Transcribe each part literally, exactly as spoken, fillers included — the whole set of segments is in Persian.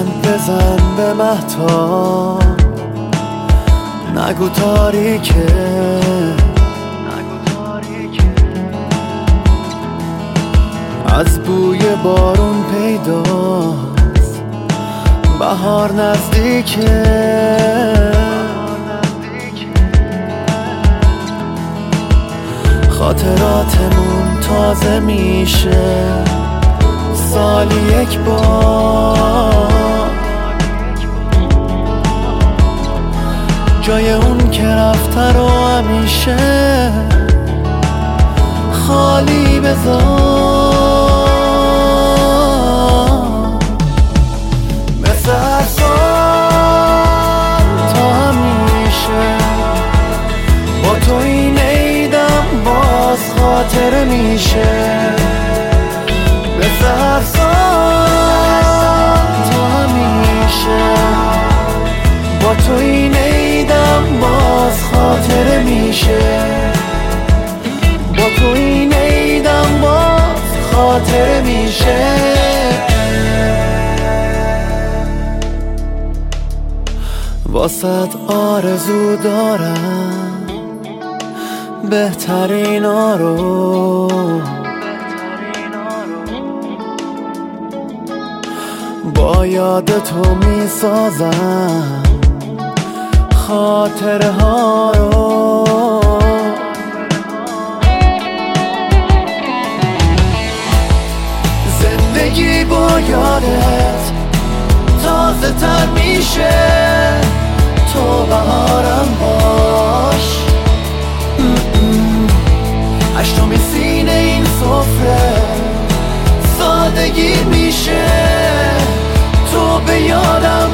لبخند بزن به مهتاب، نگو تاریکه از بوی بارون پیداست بهار نزدیکه. خاطراتمون تازه میشه سالی یک بار، جای اون که رفته رو همیشه خالی بذار. مثل هر سال تا همیشه با تو این عیدم باز خاطره میشه. مثل هر سال تا همیشه با تو این عیدم باز خاطره میشه. با تو این عیدم باز خاطره میشه. واسه آرزو دارم بهترینا رو، با یاد تو میسازم خاطره ها رو. زندگی با یادت تازه تر میشه، تو بهارم باش. اشتم سینه این سفره سادگی میشه، تو به یادم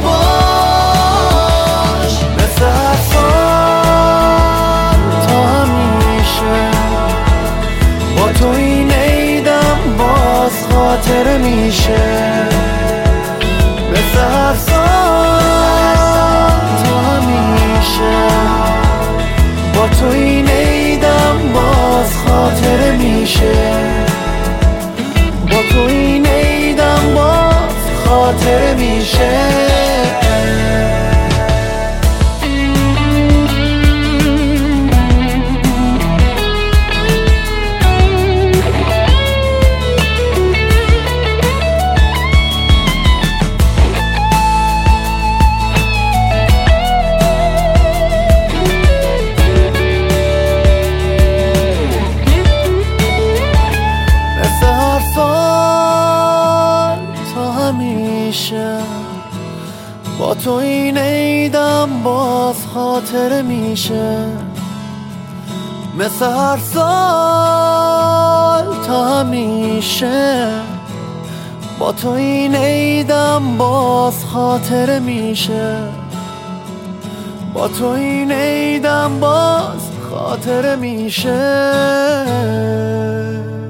باش. مثل هر سال تا همیشه با تو این عیدم باز خاطره میشه. مثل هر سال تا همیشه با تو این عیدم باز خاطره میشه. با تو این عیدم باز خاطره میشه. با تو این عیدم باز خاطره میشه. مثل هر سال تا همیشه با تو این عیدم باز خاطره میشه. با تو این عیدم باز خاطره میشه.